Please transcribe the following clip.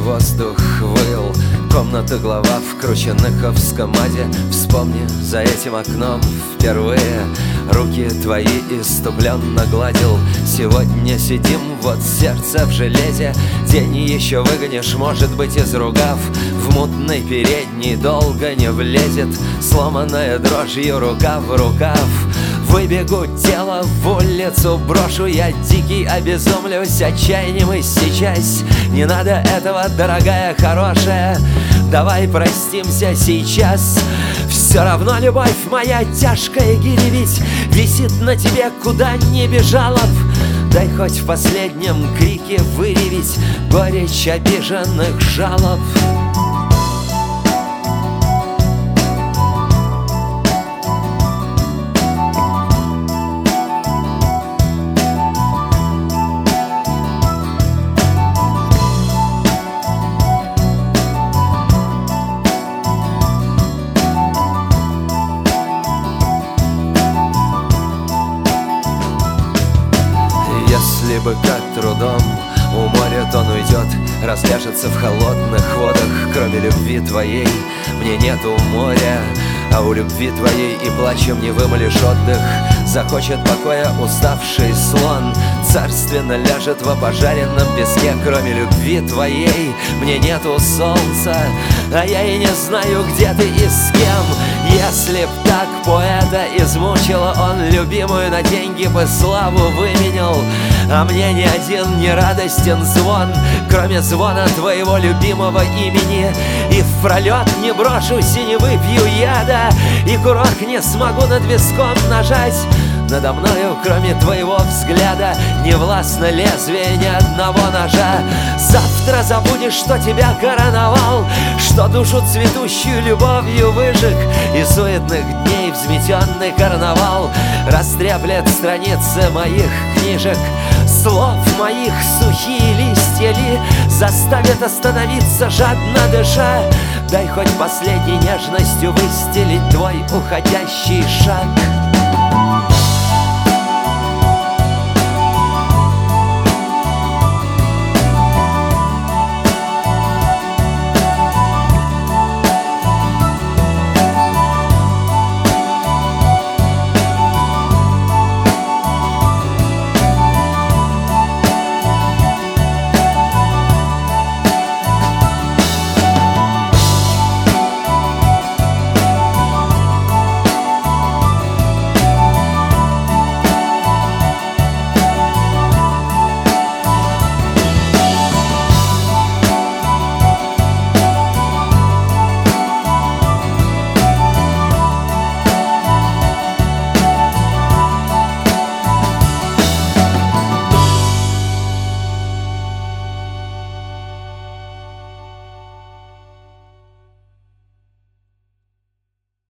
воздух выл. Комната, глава в крученыховском аде. Вспомни, за этим окном впервые руки твои иступленно гладил. Сегодня сидим, вот сердце в железе. День еще выгонишь, может быть, из ругав. В мутной передней долго не влезет, сломанная дрожью рука в рукав. Выбегу, тело в улицу брошу, я дикий обезумлюсь отчаянием и сейчас. Не надо этого, дорогая, хорошая, давай простимся сейчас. Все равно любовь моя тяжкая гири ведь висит на тебе, куда не бежала б. Дай хоть в последнем крике выревить горечь обиженных жалоб. Если бы как трудом уморит, он уйдет, разляжется в холодных водах. Кроме любви твоей мне нету моря, а у любви твоей и плачем не вымолишь отдых. Захочет покоя уставший слон, царственно ляжет в опожаренном песке. Кроме любви твоей мне нету солнца, а я и не знаю, где ты и с кем. Если б так поэта измучила, он любимую на деньги бы славу выменял. А мне ни один не радостен звон, кроме звона твоего любимого имени. И в пролет не брошусь и не выпью яда, и курок не смогу над виском нажать. Надо мною, кроме твоего взгляда, не властно лезвие ни одного ножа. Завтра забудешь, что тебя короновал, что душу цветущую любовью выжег, и суетных дней взметенный карнавал растреплет страницы моих книжек. Слов моих сухие листья ли заставят остановиться, жадно дыша? Дай хоть последней нежностью выстелить твой уходящий шаг.